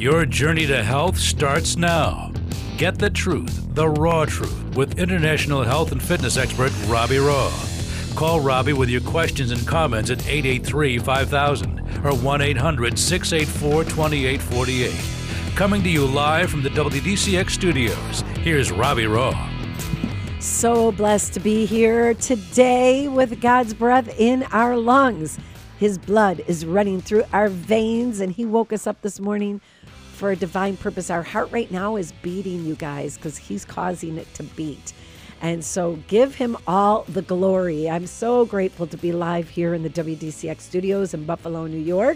Your journey to health starts now. Get the truth, the raw truth, with international health and fitness expert Robbie Raugh. Call Robbie with your questions and comments at 883-5000 or 1-800-684-2848. Coming to you live from the WDCX studios, here's Robbie Raugh. So blessed to be here today with God's breath in our lungs. His blood is running through our veins, and He woke us up this morning for a divine purpose. Our heart right now is beating, you guys, because He's causing it to beat. And so give Him all the glory. I'm so grateful to be live here in the WDCX studios in Buffalo, New York.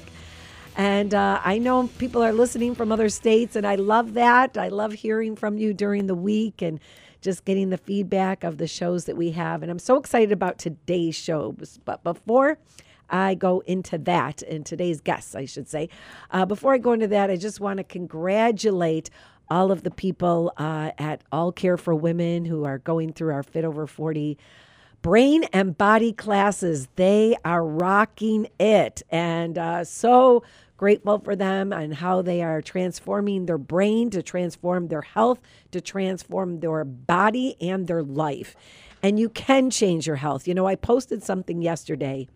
And I know people are listening from other states, and I love that. I love hearing from you during the week and just getting the feedback of the shows that we have. And I'm so excited about today's shows. But before I go into that, and today's guests, I should say, before I go into that, I just want to congratulate all of the people at All Care for Women who are going through our Fit Over 40 brain and body classes. They are rocking it, and so grateful for them and how they are transforming their brain to transform their health, to transform their body and their life. And you can change your health. You know, I posted something yesterday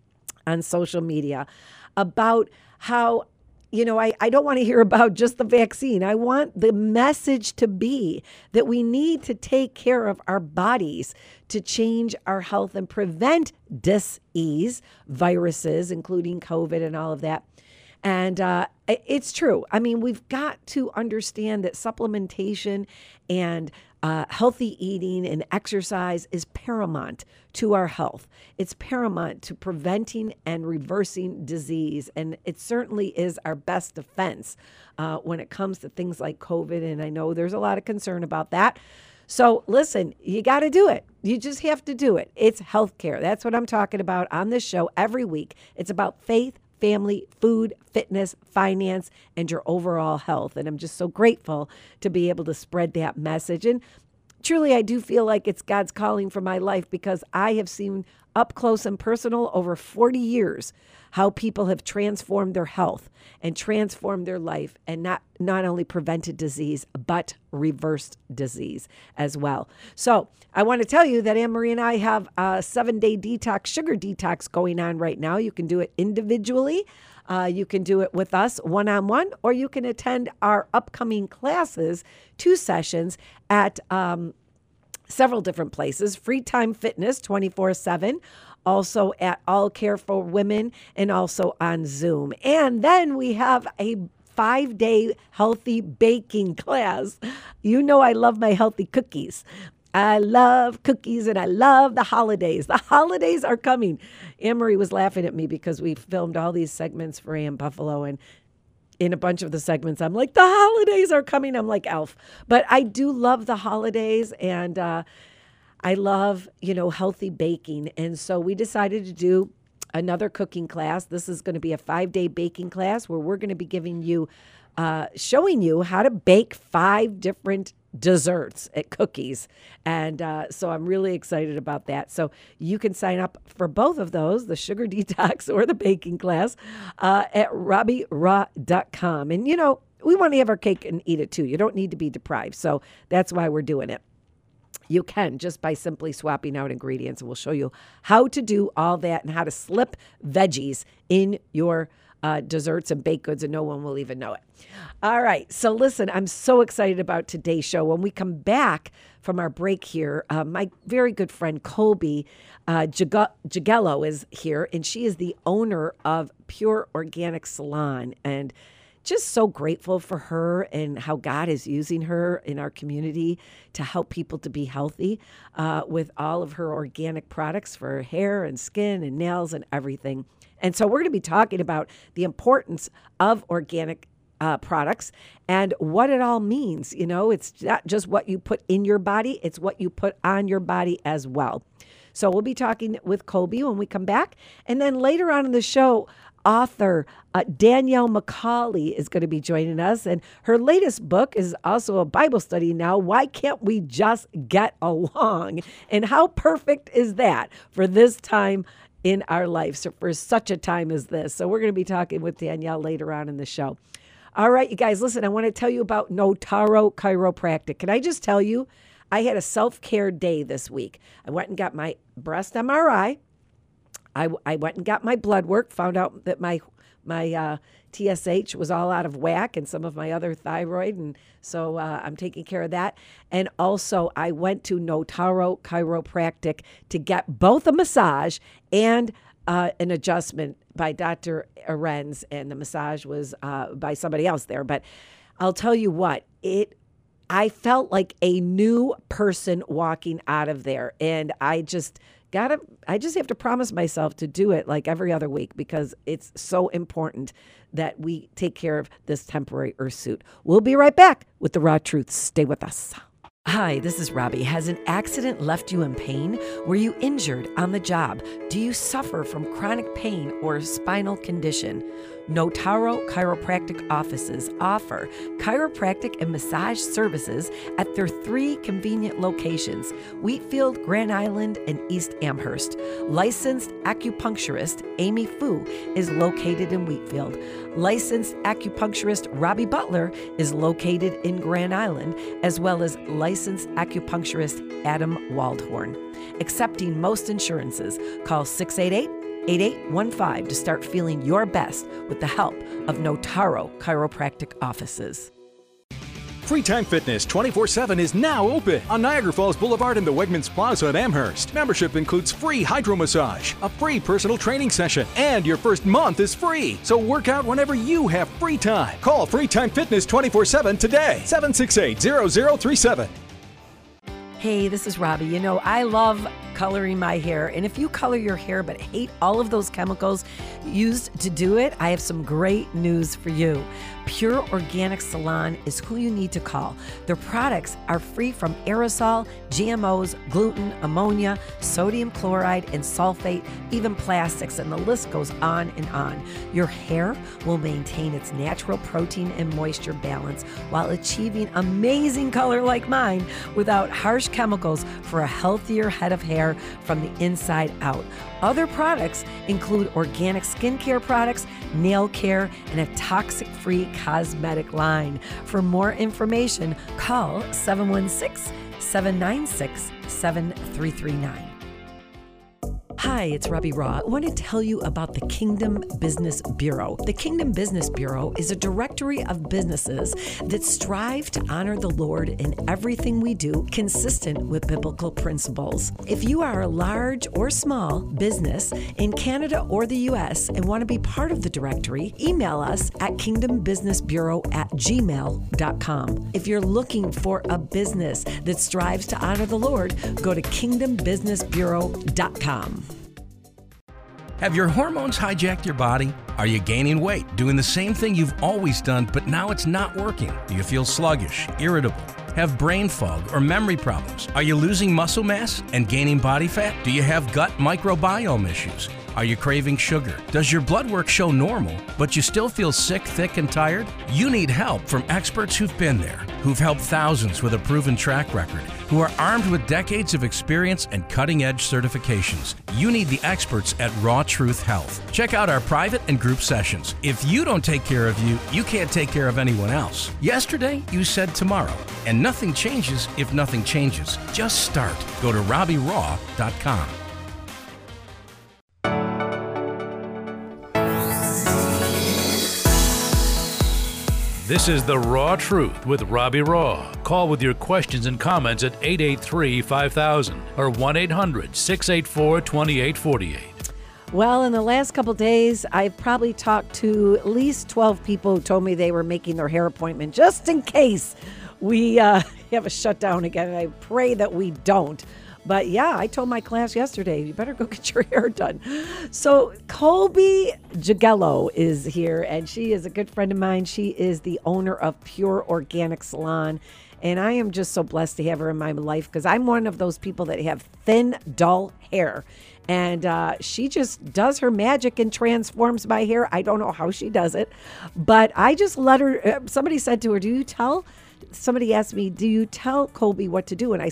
on social media about how, you know, I don't want to hear about just the vaccine. I want the message to be that we need to take care of our bodies to change our health and prevent disease, viruses, including COVID and all of that. And it's true. I mean, we've got to understand that supplementation and healthy eating and exercise is paramount to our health. It's paramount to preventing and reversing disease. And it certainly is our best defense when it comes to things like COVID. And I know there's a lot of concern about that. So listen, you got to do it. You just have to do it. It's healthcare. That's what I'm talking about on this show every week. It's about faith, family, food, fitness, finance, and your overall health. And I'm just so grateful to be able to spread that message. And truly, I do feel like it's God's calling for my life, because I have seen up close and personal over 40 years how people have transformed their health and transformed their life, and not only prevented disease, but reversed disease as well. So I want to tell you that Anne-Marie and I have a 7-day detox, sugar detox going on right now. You can do it individually. You can do it with us one-on-one, or you can attend our upcoming classes, 2 sessions at several different places. Free Time Fitness 24/7, also at All Care for Women, and also on Zoom. And then we have a 5-day healthy baking class. You know I love my healthy cookies. I love cookies, and I love the holidays. The holidays are coming. Anne-Marie was laughing at me because we filmed all these segments for AM Buffalo, and in a bunch of the segments, I'm like, the holidays are coming. I'm like Elf. But I do love the holidays, and I love, you know, healthy baking. And so we decided to do another cooking class. This is going to be a 5-day baking class where we're going to be giving you, showing you how to bake 5 different desserts at cookies. And so I'm really excited about that. So you can sign up for both of those, the sugar detox or the baking class, at RobbieRaugh.com. And, you know, we want to have our cake and eat it too. You don't need to be deprived. So that's why we're doing it. You can just by simply swapping out ingredients. And we'll show you how to do all that and how to slip veggies in your desserts and baked goods, and no one will even know it. All right. So listen, I'm so excited about today's show. When we come back from our break here, my very good friend Colby Jagello is here, and she is the owner of Pure Organic Salon. And just so grateful for her and how God is using her in our community to help people to be healthy with all of her organic products for hair and skin and nails and everything. And so we're going to be talking about the importance of organic products and what it all means. You know, it's not just what you put in your body, it's what you put on your body as well. So we'll be talking with Colby when we come back. And then later on in the show, author Danielle McCauley is going to be joining us. And her latest book is also a Bible study now. Why can't we just get along? And how perfect is that for this time in our life, so for such a time as this? So we're going to be talking with Danielle later on in the show. All right, you guys, listen, I want to tell you about Notaro Chiropractic. Can I just tell you, I had a self-care day this week. I went and got my breast MRI. I went and got my blood work, found out that my TSH was all out of whack and some of my other thyroid. And so I'm taking care of that. And also I went to Notaro Chiropractic to get both a massage and an adjustment by Dr. Arends. And the massage was by somebody else there. But I'll tell you what, I felt like a new person walking out of there. And I just have to promise myself to do it like every other week because it's so important that we take care of this temporary earth suit. We'll be right back with the raw truth. Stay with us. Hi, this is Robbie. Has an accident left you in pain? Were you injured on the job? Do you suffer from chronic pain or a spinal condition? Notaro Chiropractic offices offer chiropractic and massage services at their 3 convenient locations, Wheatfield, Grand Island, and East Amherst. Licensed acupuncturist Amy Fu is located in Wheatfield. Licensed acupuncturist Robbie Butler is located in Grand Island, as well as licensed acupuncturist Adam Waldhorn. Accepting most insurances. Call 688-8815 to start feeling your best with the help of Notaro Chiropractic offices. Free Time Fitness 24/7 is now open on Niagara Falls Boulevard in the Wegmans Plaza at Amherst. Membership includes free hydro massage, a free personal training session, and your first month is free. So work out whenever you have free time. Call Free Time Fitness 24/7 today, 768-0037. Hey, this is Robbie. You know, I love coloring my hair. And if you color your hair but hate all of those chemicals used to do it, I have some great news for you. Pure Organic Salon is who you need to call. Their products are free from aerosol, GMOs, gluten, ammonia, sodium chloride, and sulfate, even plastics, and the list goes on and on. Your hair will maintain its natural protein and moisture balance while achieving amazing color like mine without harsh chemicals for a healthier head of hair from the inside out. Other products include organic skincare products, nail care, and a toxic-free cosmetic line. For more information, call 716-796-7339. Hi, it's Robbie Raw. I want to tell you about the Kingdom Business Bureau. The Kingdom Business Bureau is a directory of businesses that strive to honor the Lord in everything we do, consistent with biblical principles. If you are a large or small business in Canada or the U.S. and want to be part of the directory, email us at kingdombusinessbureau@gmail.com. If you're looking for a business that strives to honor the Lord, go to kingdombusinessbureau.com. Have your hormones hijacked your body? Are you gaining weight, doing the same thing you've always done, but now it's not working? Do you feel sluggish, irritable, have brain fog or memory problems? Are you losing muscle mass and gaining body fat? Do you have gut microbiome issues? Are you craving sugar? Does your blood work show normal, but you still feel sick, thick, and tired? You need help from experts who've been there, who've helped thousands with a proven track record, who are armed with decades of experience and cutting-edge certifications. You need the experts at Raw Truth Health. Check out our private and group sessions. If you don't take care of you, you can't take care of anyone else. Yesterday, you said tomorrow, and nothing changes if nothing changes. Just start. Go to RobbieRaw.com. This is The Raw Truth with Robbie Raw. Call with your questions and comments at 883-5000 or 1-800-684-2848. Well, in the last couple days, I've probably talked to at least 12 people who told me they were making their hair appointment just in case we have a shutdown again. And I pray that we don't. But yeah, I told my class yesterday, you better go get your hair done. So Colby Jagello is here, and she is a good friend of mine. She is the owner of Pure Organic Salon. And I am just so blessed to have her in my life because I'm one of those people that have thin, dull hair. And she just does her magic and transforms my hair. I don't know how she does it, but I just let her. Somebody said to her, somebody asked me, do you tell Colby what to do? And I say,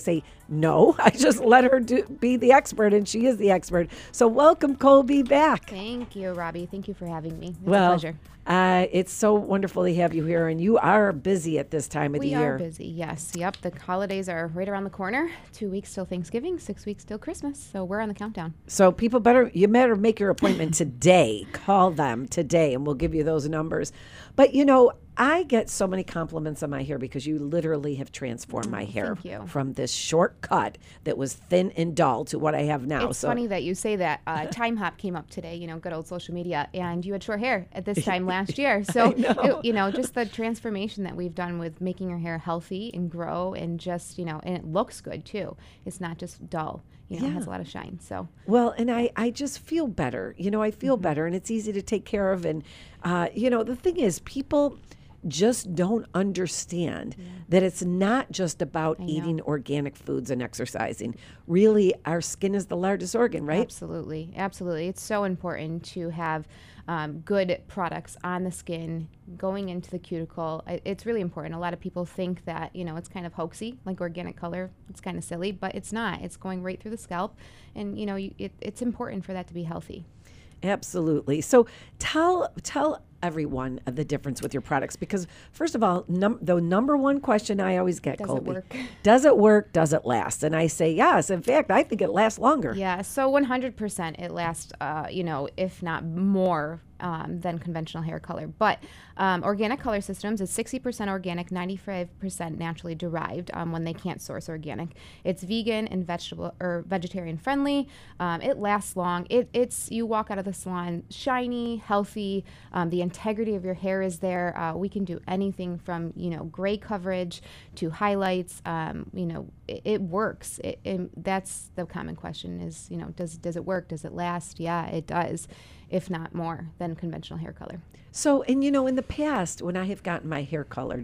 No, I just let her be the expert, and she is the expert. So welcome, Colby, back. Thank you, Robbie. Thank you for having me. It's a Well, pleasure. It's so wonderful to have you here, and you are busy at this time of the We year. are busy, yes. Yep, the holidays are right around the corner. 2 weeks till Thanksgiving, 6 weeks till Christmas. So we're on the countdown. So you better make your appointment today. Call them today, and we'll give you those numbers. But I get so many compliments on my hair because you literally have transformed my hair thank you. from this short cut that was thin and dull to what I have now. It's funny that you say that. Time Hop came up today, good old social media, and you had short hair at this time last year. So, just the transformation that we've done with making your hair healthy and grow and just, and it looks good too. It's not just dull. It has a lot of shine. So Well, and I just feel better. I feel better, and it's easy to take care of. And, the thing is, people just don't understand that it's not just about eating organic foods and exercising. Really, our skin is the largest organ, right? Absolutely. Absolutely. It's so important to have good products on the skin going into the cuticle. It's really important. A lot of people think that, it's kind of hoaxy, like organic color. It's kind of silly, but it's not. It's going right through the scalp. And, it's important for that to be healthy. Absolutely. So tell everyone the difference with your products, because first of all, the number one question I always get, Does Colby, it work? Does it work? Does it last? And I say yes. In fact, I think it lasts longer. Yeah, so 100% it lasts, if not more than conventional hair color. But organic color systems is 60% organic, 95% naturally derived when they can't source organic. It's vegan and vegetarian friendly. It lasts long. It's you walk out of the salon shiny, healthy. The integrity of your hair is there. We can do anything from gray coverage to highlights. It works. That's the common question is does it work? Does it last? Yeah, it does, if not more than conventional hair color. So, and in the past, when I have gotten my hair colored,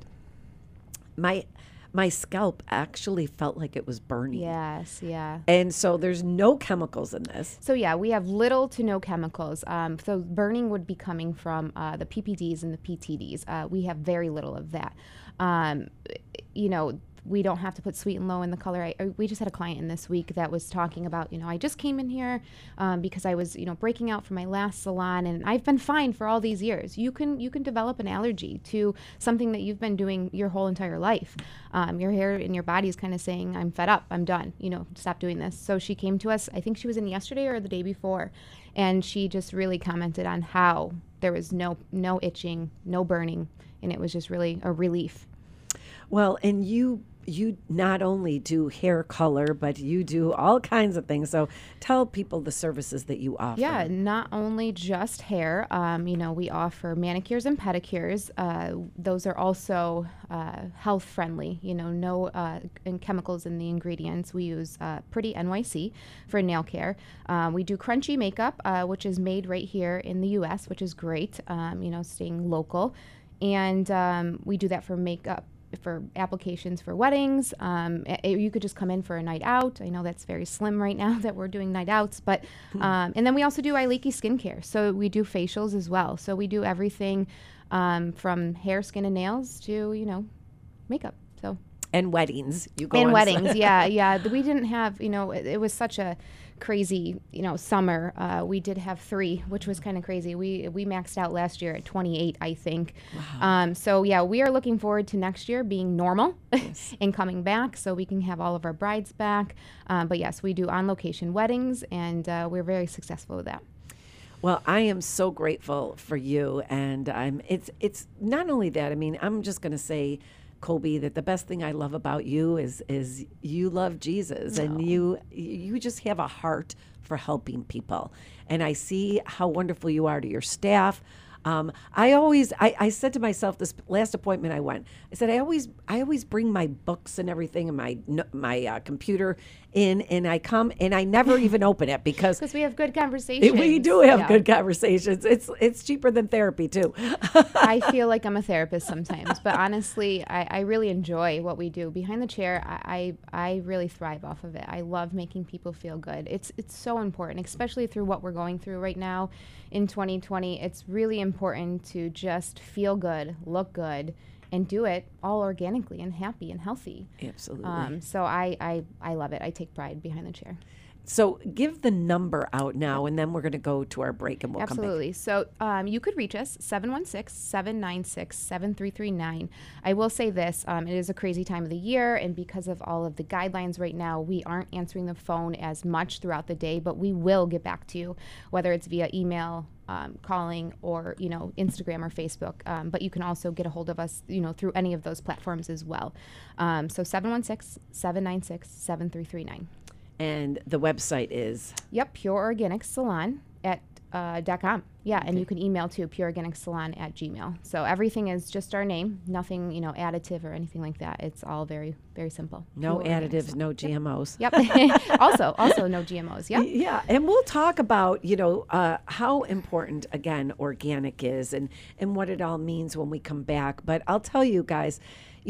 my scalp actually felt like it was burning. Yes, yeah. And so there's no chemicals in this. So yeah, we have little to no chemicals. So burning would be coming from the PPDs and the PTDs. We have very little of that. We don't have to put sweet and low in the color. We just had a client in this week that was talking about, I just came in here because I was, breaking out from my last salon, and I've been fine for all these years. You can develop an allergy to something that you've been doing your whole entire life. Your hair and your body is kind of saying, I'm fed up, I'm done, stop doing this. So she came to us, I think she was in yesterday or the day before, and she just really commented on how there was no itching, no burning, and it was just really a relief. Well, and you not only do hair color, but you do all kinds of things. So tell people the services that you offer. Yeah, not only just hair. We offer manicures and pedicures. Those are also health friendly. No chemicals in the ingredients. We use Pretty NYC for nail care. We do crunchy makeup, which is made right here in the U.S., which is great. Staying local, and we do that for makeup. For applications for weddings. You could just come in for a night out. I know that's very slim right now that we're doing night outs, but and then we also do Iliki skincare. So we do facials as well. So we do everything from hair, skin, and nails to makeup. So and weddings. You go and on weddings. Yeah. We didn't have it was such a crazy summer. We did have 3, which was kind of crazy. We maxed out last year at 28, I think. Wow. So yeah, we are looking forward to next year being normal and coming back so we can have all of our brides back. But yes, we do on location weddings, and we're very successful with that. Well, I am so grateful for you, and it's not only that. I mean, I'm just going to say, Colby, that the best thing I love about you is you love Jesus, and you just have a heart for helping people. And I see how wonderful you are to your staff. I said to myself this last appointment I went, I said, I always bring my books and everything and my computer in, and I come and I never even open it because we have good conversations. We do have good conversations. It's cheaper than therapy too. I feel like I'm a therapist sometimes, but honestly, I really enjoy what we do. Behind the chair, I really thrive off of it. I love making people feel good. It's so important, especially through what we're going through right now in 2020. It's really important important to just feel good, look good, and do it all organically and happy and healthy. Absolutely. So I love it. I take pride behind the chair. So give the number out now, and then we're going to go to our break, and we'll Absolutely. come back. So you could reach us, 716-796-7339. I will say this, it is a crazy time of the year, and because of all of the guidelines right now, we aren't answering the phone as much throughout the day, but we will get back to you, whether it's via email, calling, or, Instagram or Facebook. But you can also get a hold of us, through any of those platforms as well. So 716-796-7339. And the website is? Yep, Pure Organic Salon at .com. Yeah, and you can email to pureorganicsalon@gmail. So everything is just our name, nothing, additive or anything like that. It's all very, very simple. No additives, no GMOs. Yep. also no GMOs. Yep. Yeah, and we'll talk about, how important, again, organic is and what it all means when we come back. But I'll tell you guys,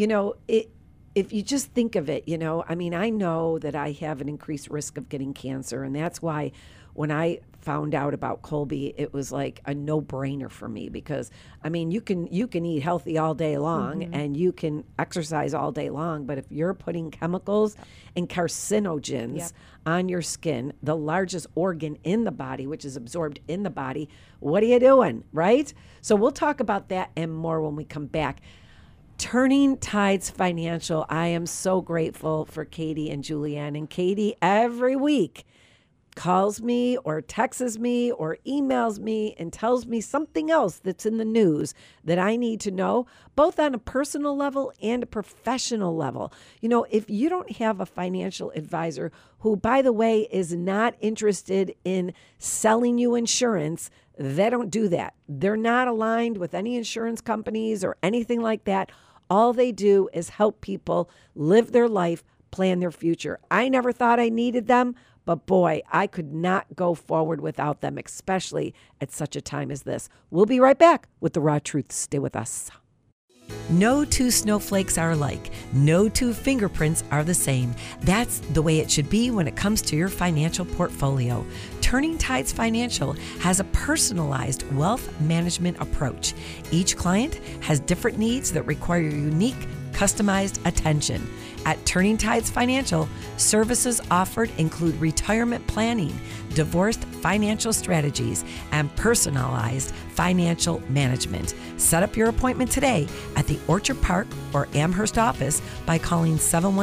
if you just think of it, I know that I have an increased risk of getting cancer, and that's why when I found out about Colby, it was like a no-brainer for me because, you can eat healthy all day long and you can exercise all day long, but if you're putting chemicals and carcinogens on your skin, the largest organ in the body, which is absorbed in the body, what are you doing, right? So we'll talk about that and more when we come back. Turning Tides Financial, I am so grateful for Katie and Julianne. And Katie, every week, calls me or texts me or emails me and tells me something else that's in the news that I need to know, both on a personal level and a professional level. If you don't have a financial advisor who, by the way, is not interested in selling you insurance, they don't do that. They're not aligned with any insurance companies or anything like that. All they do is help people live their life, plan their future. I never thought I needed them, but boy, I could not go forward without them, especially at such a time as this. We'll be right back with The Raw Truth. Stay with us. No two snowflakes are alike. No two fingerprints are the same. That's the way it should be when it comes to your financial portfolio. Turning Tides Financial has a personalized wealth management approach. Each client has different needs that require unique, customized attention. At Turning Tides Financial, services offered include retirement planning, divorced financial strategies, and personalized financial management. Set up your appointment today at the Orchard Park or Amherst office by calling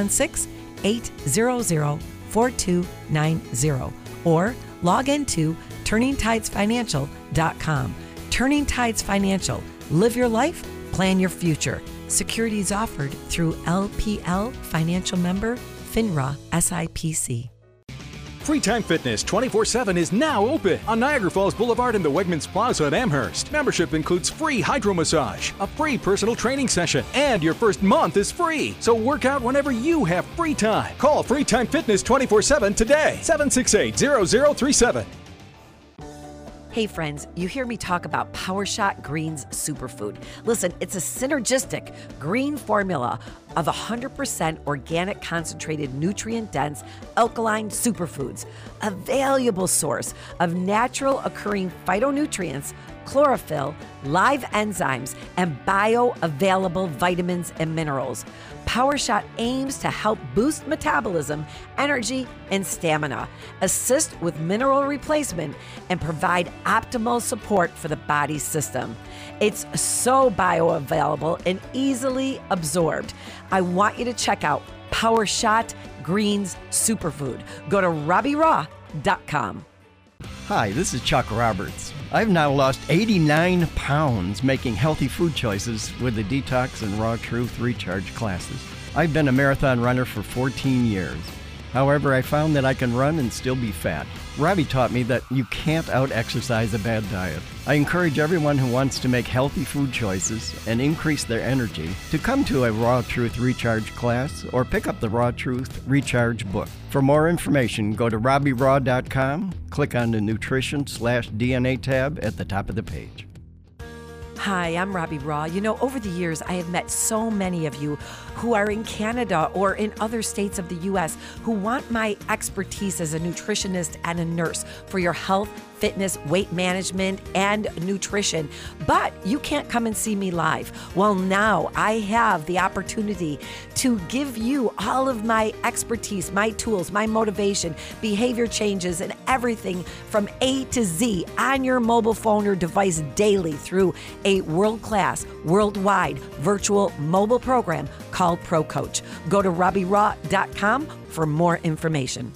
716-800-4290 or log into turningtidesfinancial.com. Turning Tides Financial. Live your life, plan your future. Securities offered through LPL Financial Member, FINRA SIPC. Free Time Fitness 24/7 is now open on Niagara Falls Boulevard in the Wegmans Plaza at Amherst. Membership includes free hydro massage, a free personal training session, and your first month is free. So work out whenever you have free time. Call Free Time Fitness 24/7 today, 768-0037. Hey friends, you hear me talk about PowerShot Greens Superfood. Listen, it's a synergistic green formula of 100% organic concentrated nutrient-dense alkaline superfoods, a valuable source of natural occurring phytonutrients, chlorophyll, live enzymes, and bioavailable vitamins and minerals. PowerShot aims to help boost metabolism, energy, and stamina, assist with mineral replacement, and provide optimal support for the body's system. It's so bioavailable and easily absorbed. I want you to check out PowerShot Greens Superfood. Go to RobbieRaw.com. Hi, this is Chuck Roberts. I've now lost 89 pounds making healthy food choices with the Detox and Raw Truth Recharge classes. I've been a marathon runner for 14 years. However, I found that I can run and still be fat. Robbie taught me that you can't out-exercise a bad diet. I encourage everyone who wants to make healthy food choices and increase their energy to come to a Raw Truth Recharge class or pick up the Raw Truth Recharge book. For more information, go to RobbieRaw.com, click on the Nutrition/DNA tab at the top of the page. Hi, I'm Robbie Raw. Over the years, I have met so many of you who are in Canada or in other states of the U.S. who want my expertise as a nutritionist and a nurse for your health, fitness, weight management, and nutrition. But you can't come and see me live. Well, now I have the opportunity to give you all of my expertise, my tools, my motivation, behavior changes, and everything from A to Z on your mobile phone or device daily through a world-class, worldwide virtual mobile program called Pro Coach. Go to RobbieRaw.com for more information.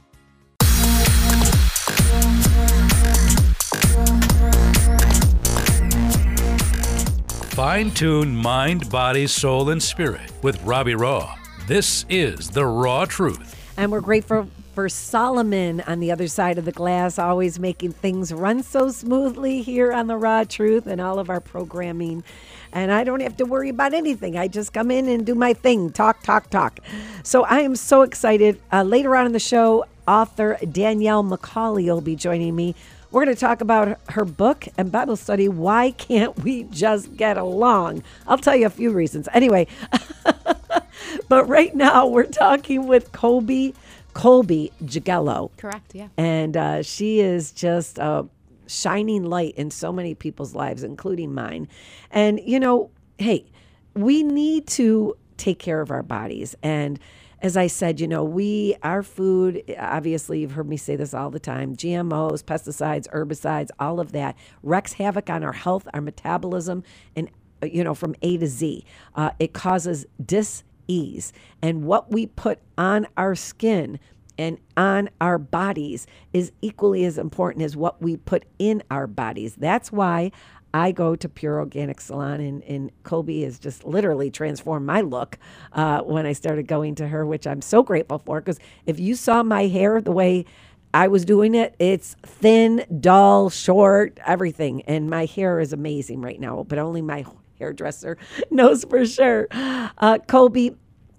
Fine-tune mind, body, soul, and spirit with Robbie Raw. This is The Raw Truth. And we're grateful for Solomon on the other side of the glass, always making things run so smoothly here on The Raw Truth and all of our programming. And I don't have to worry about anything. I just come in and do my thing, talk. So I am so excited. Later on in the show, author Danielle McCauley will be joining me. We're going to talk about her book and Bible study, Why Can't We Just Get Along? I'll tell you a few reasons. Anyway, but right now we're talking with Colby Jagello. Correct, yeah. And she is just a shining light in so many people's lives, including mine. And, hey, we need to take care of our bodies. And as I said, our food, obviously, you've heard me say this all the time, GMOs, pesticides, herbicides, all of that wreaks havoc on our health, our metabolism, and, from A to Z. It causes dis-ease. And what we put on our skin and on our bodies is equally as important as what we put in our bodies. That's why I go to Pure Organic Salon, and Colby has just literally transformed my look when I started going to her, which I'm so grateful for, because if you saw my hair the way I was doing it, it's thin, dull, short, everything. And my hair is amazing right now, but only my hairdresser knows for sure. Colby,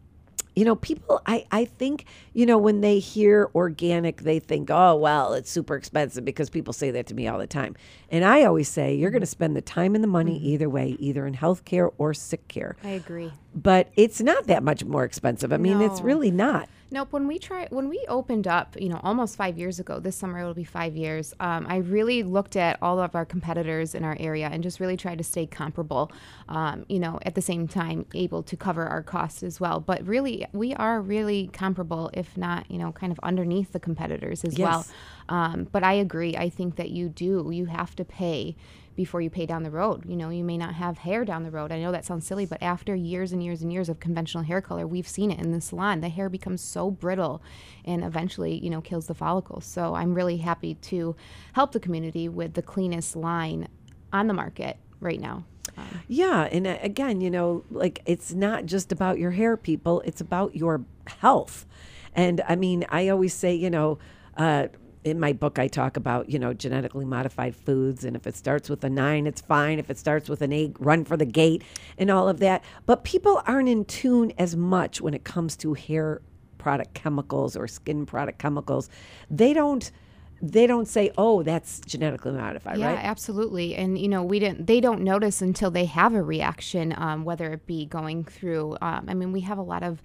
people, I think, when they hear organic, they think, oh, well, it's super expensive, because people say that to me all the time. And I always say, you're going to spend the time and the money either way, either in healthcare or sick care. I agree. But it's not that much more expensive. I mean, it's really not. Nope. When we opened up, almost 5 years ago, this summer it'll be 5 years, I really looked at all of our competitors in our area and just really tried to stay comparable, at the same time able to cover our costs as well. But really, we are really comparable, if not, kind of underneath the competitors as well. But I agree. I think that you have to pay before you pay down the road. You may not have hair down the road. I know that sounds silly, but after years and years and years of conventional hair color, we've seen it in the salon. The hair becomes so brittle and eventually, kills the follicles. So I'm really happy to help the community with the cleanest line on the market right now. Yeah. And again, it's not just about your hair, people. It's about your health. And I mean, I always say, in my book, I talk about, genetically modified foods. And if it starts with a 9, it's fine. If it starts with an 8, run for the gate and all of that. But people aren't in tune as much when it comes to hair product chemicals or skin product chemicals. They don't say, oh, that's genetically modified, right? Yeah, absolutely. And, they don't notice until they have a reaction, whether it be going through, we have a lot of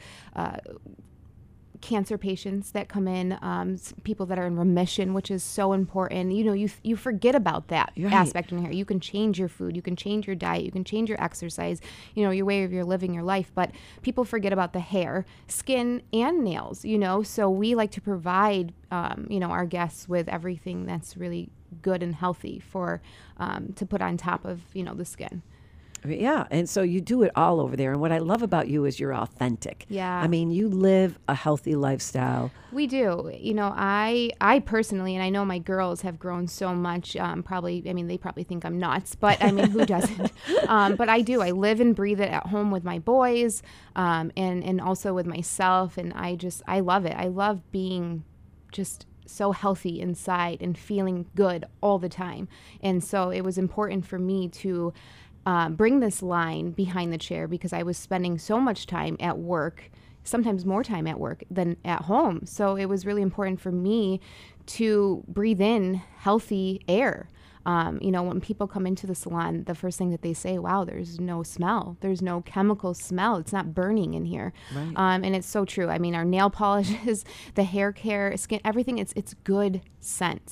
cancer patients that come in, people that are in remission, which is so important. You forget about that aspect in here. You can change your food, you can change your diet, you can change your exercise, your way of your living your life. But people forget about the hair, skin, and nails. So we like to provide, our guests with everything that's really good and healthy for to put on top of the skin. Yeah, and so you do it all over there. And what I love about you is you're authentic. Yeah. I mean, you live a healthy lifestyle. We do. I personally, and I know my girls have grown so much, they probably think I'm nuts, but who doesn't? But I do. I live and breathe it at home with my boys, and also with myself. And I love it. I love being just so healthy inside and feeling good all the time. And so it was important for me to bring this line behind the chair, because I was spending so much time at work, sometimes more time at work than at home. So it was really important for me to breathe in healthy air. When people come into the salon, the first thing that they say, wow, there's no smell. There's no chemical smell. It's not burning in here. Right. And it's so true. Our nail polishes, the hair care, skin, everything, it's good scents.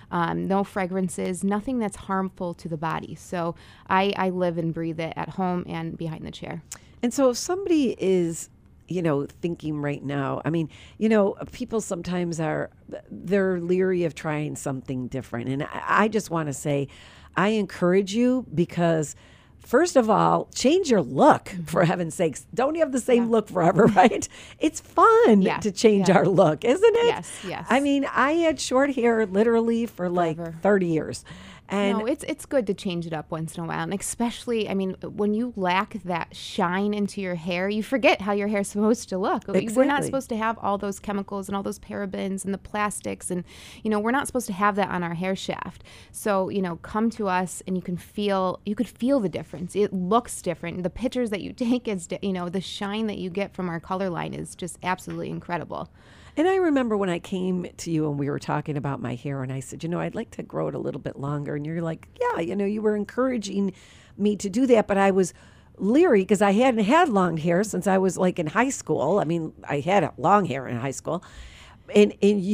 no fragrances, nothing that's harmful to the body. So I live and breathe it at home and behind the chair. And so if somebody is, thinking right now, I mean, people sometimes they're leery of trying something different. And I just want to say, I encourage you because first of all, change your look, for heaven's sakes. Don't you have the same look forever, right? It's fun to change our look, isn't it? Yes. I mean, I had short hair literally for like 30 years. And no, it's good to change it up once in a while. And especially, I mean, when you lack that shine into your hair, you forget how your hair is supposed to look. Exactly. We're not supposed to have all those chemicals and all those parabens and the plastics. And, we're not supposed to have that on our hair shaft. So, come to us and you could feel the difference. It looks different. The pictures that you take is, the shine that you get from our color line is just absolutely incredible. And I remember when I came to you and we were talking about my hair and I said, I'd like to grow it a little bit longer. And you're like, yeah, you were encouraging me to do that. But I was leery because I hadn't had long hair since I was like in high school. I mean, I had long hair in high school. And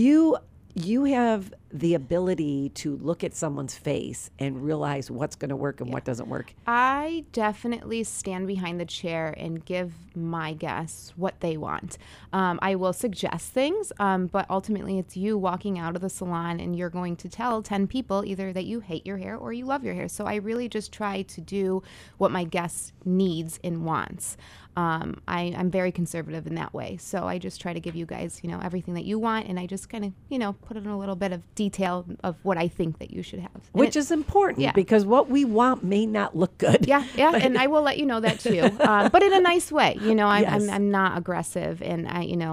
you have the ability to look at someone's face and realize what's going to work and what doesn't work. I definitely stand behind the chair and give my guests what they want. I will suggest things, but ultimately it's you walking out of the salon and you're going to tell 10 people either that you hate your hair or you love your hair. So I really just try to do what my guest needs and wants. I'm very conservative in that way. So I just try to give you guys, everything that you want. And I just kind of, put in a little bit of detail of what I think that you should have. Which is important because what we want may not look good. Yeah. And I will let you know that too. But in a nice way, I'm not aggressive. And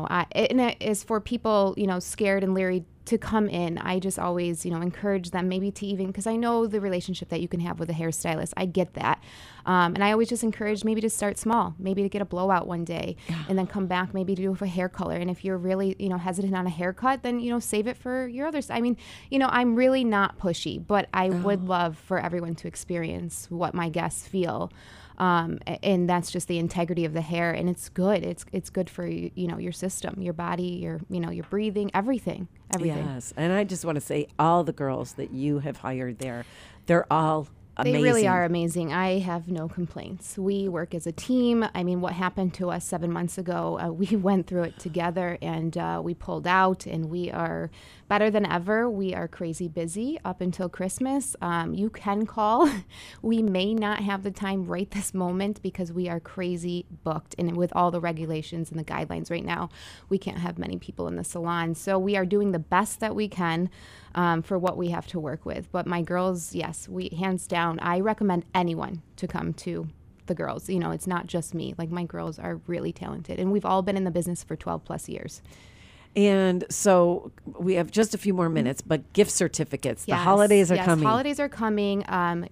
it is for people, scared and leery to come in. I just always, encourage them maybe to even, because I know the relationship that you can have with a hairstylist. I get that. And I always just encourage maybe to start small, maybe to get a blowout one day and then come back maybe to do a hair color. And if you're really, hesitant on a haircut, then, save it for your other side. I mean, I'm really not pushy, but I would love for everyone to experience what my guests feel. And that's just the integrity of the hair, and it's good. It's good for your system, your body, your breathing, everything. Yes, and I just want to say, all the girls that you have hired there, they're all amazing. They really are amazing. I have no complaints. We work as a team. I mean, what happened to us 7 months ago, we went through it together, and we pulled out, and we are better than ever. We are crazy busy up until Christmas. You can call. We may not have the time right this moment because we are crazy booked, and with all the regulations and the guidelines right now, we can't have many people in the salon. So we are doing the best that we can for what we have to work with. But my girls, yes, we hands down, I recommend anyone to come to the girls. It's not just me. Like, my girls are really talented, and we've all been in the business for 12 plus years. And so we have just a few more minutes, but gift certificates, the holidays are coming. Holidays are coming.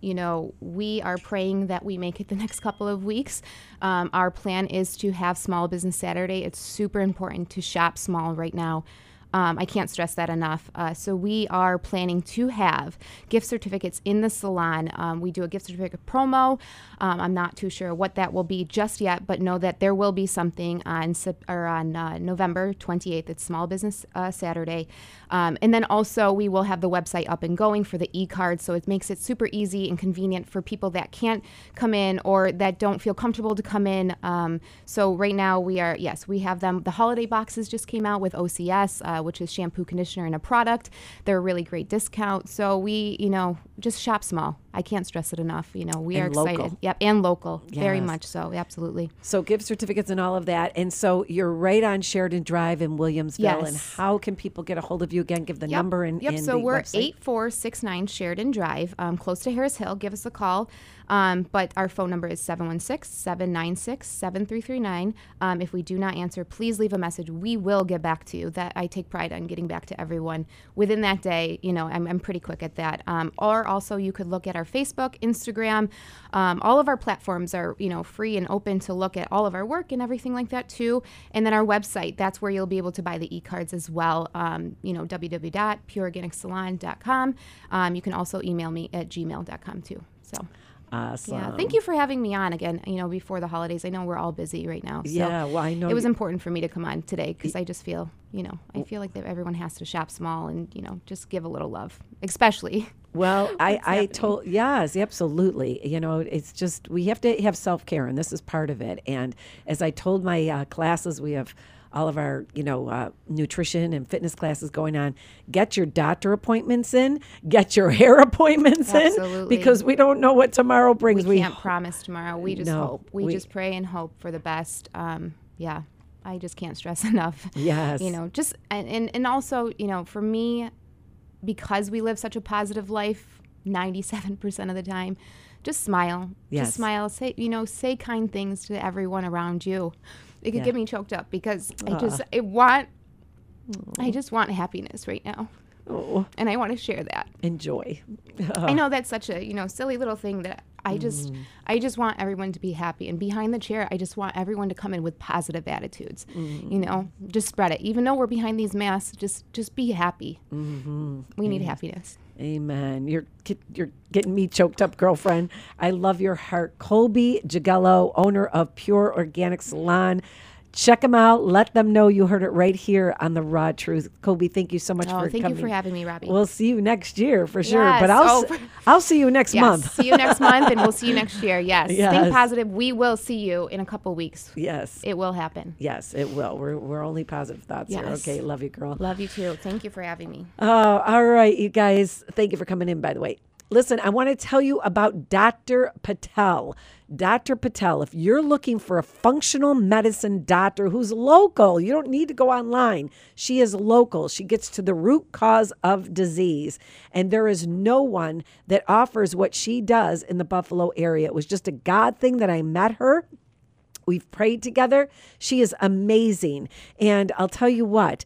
We are praying that we make it the next couple of weeks. Our plan is to have Small Business Saturday. It's super important to shop small right now. I can't stress that enough. So we are planning to have gift certificates in the salon. We do a gift certificate promo. I'm not too sure what that will be just yet, but know that there will be something on November 28th. It's Small Business Saturday. And then also we will have the website up and going for the e-card, so it makes it super easy and convenient for people that can't come in or that don't feel comfortable to come in. So right now we have them. The holiday boxes just came out with OCS, which is shampoo, conditioner, and a product. They're a really great discount. So we, just shop small. I can't stress it enough. We are excited. Local. Yep, and local. Yes. Very much so. Absolutely. So gift certificates and all of that. And so you're right on Sheridan Drive in Williamsville. Yes. And how can people get a hold of you? Again, give the number and so the we're website. 8469 Sheridan Drive, close to Harris Hill. Give us a call. But our phone number is 716-796-7339. If we do not answer, please leave a message. We will get back to you. That I take pride on getting back to everyone within that day. I'm pretty quick at that. Or also you could look at our Facebook, Instagram. All of our platforms are, free and open to look at all of our work and everything like that too. And then our website, that's where you'll be able to buy the e-cards as well. www.pureorganicsalon.com. You can also email me at gmail.com too. So. Awesome. Yeah, thank you for having me on again, before the holidays. I know we're all busy right now. So Yeah, well, I know it was important for me to come on today because I just feel, I feel like that everyone has to shop small and, just give a little love, especially. Well, yes, absolutely. It's just, we have to have self-care, and this is part of it. And as I told my classes, we have all of our, nutrition and fitness classes going on. Get your doctor appointments in, get your hair appointments in, because we don't know what tomorrow brings. We can't promise tomorrow. We just hope. We just pray and hope for the best. Yeah, I just can't stress enough. Yes. And also, for me, because we live such a positive life 97% of the time, just smile. Yes. Just smile. Say kind things to everyone around you. It could get me choked up because I just want happiness right now. Oh. And I want to share that. Enjoy. I know that's such a, silly little thing that I just want everyone to be happy. And behind the chair, I just want everyone to come in with positive attitudes. Just spread it. Even though we're behind these masks, just be happy. We need happiness. Amen. You're getting me choked up, girlfriend. I love your heart. Colby Jagello, owner of Pure Organic Salon. Check them out. Let them know you heard it right here on The Raw Truth. Colby, thank you so much for coming. Thank you for having me, Robbie. We'll see you next year for sure. Yes. But I'll see you next month. See you next month, and we'll see you next year. Yes. Yes. Think positive. We will see you in a couple weeks. Yes. It will happen. Yes, it will. We're only positive thoughts here. Okay, love you, girl. Love you too. Thank you for having me. Oh, all right, you guys. Thank you for coming in, by the way. Listen, I want to tell you about Dr. Patel. Dr. Patel, if you're looking for a functional medicine doctor who's local, you don't need to go online. She is local. She gets to the root cause of disease. And there is no one that offers what she does in the Buffalo area. It was just a God thing that I met her. We've prayed together. She is amazing. And I'll tell you what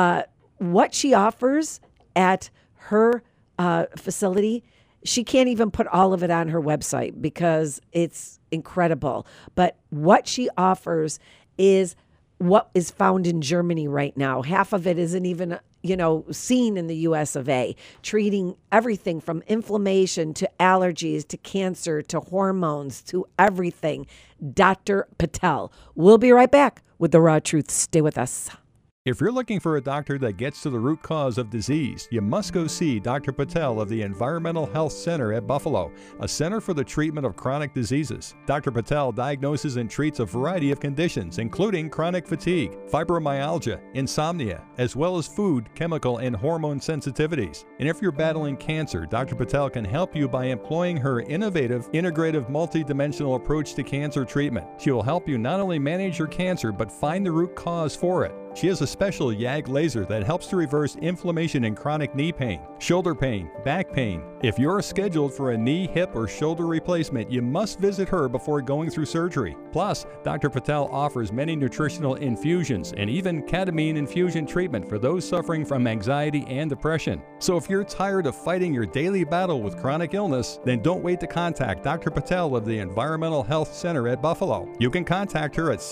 she offers at her facility, she can't even put all of it on her website because it's incredible. But what she offers is what is found in Germany right now. Half of it isn't even, seen in the US of A, treating everything from inflammation to allergies to cancer to hormones to everything. Dr. Patel. We'll be right back with The Raw Truth. Stay with us. If you're looking for a doctor that gets to the root cause of disease, you must go see Dr. Patel of the Environmental Health Center at Buffalo, a center for the treatment of chronic diseases. Dr. Patel diagnoses and treats a variety of conditions, including chronic fatigue, fibromyalgia, insomnia, as well as food, chemical, and hormone sensitivities. And if you're battling cancer, Dr. Patel can help you by employing her innovative, integrative, multidimensional approach to cancer treatment. She will help you not only manage your cancer, but find the root cause for it. She has a special YAG laser that helps to reverse inflammation and chronic knee pain, shoulder pain, back pain. If you're scheduled for a knee, hip, or shoulder replacement, you must visit her before going through surgery. Plus, Dr. Patel offers many nutritional infusions and even ketamine infusion treatment for those suffering from anxiety and depression. So if you're tired of fighting your daily battle with chronic illness, then don't wait to contact Dr. Patel of the Environmental Health Center at Buffalo. You can contact her at